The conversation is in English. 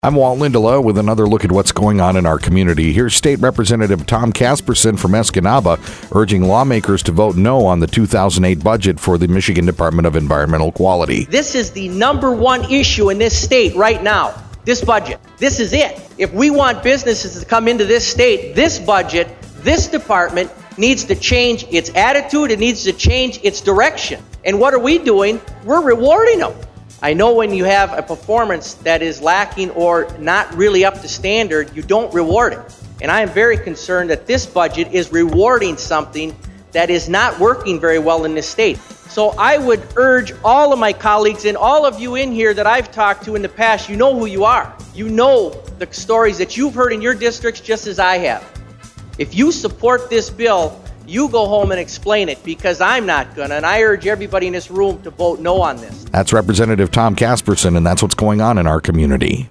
I'm Walt Lindelow with another look at what's going on in our community. Here's State Representative Tom Casperson from Escanaba urging lawmakers to vote no on the 2008 budget for the Michigan Department of Environmental Quality. This is the number one issue in this state right now, this budget. This is it. If we want businesses to come into this state, this budget, this department needs to change its attitude. It needs to change its direction. And what are we doing? We're rewarding them. I know when you have a performance that is lacking or not really up to standard, you don't reward it. And I am very concerned that this budget is rewarding something that is not working very well in this state. So I would urge all of my colleagues and all of you in here that I've talked to in the past, you know who you are. You know the stories that you've heard in your districts just as I have. If you support this bill, you go home and explain it, because I'm not gonna, and I urge everybody in this room to vote no on this. That's Representative Tom Casperson, and that's what's going on in our community.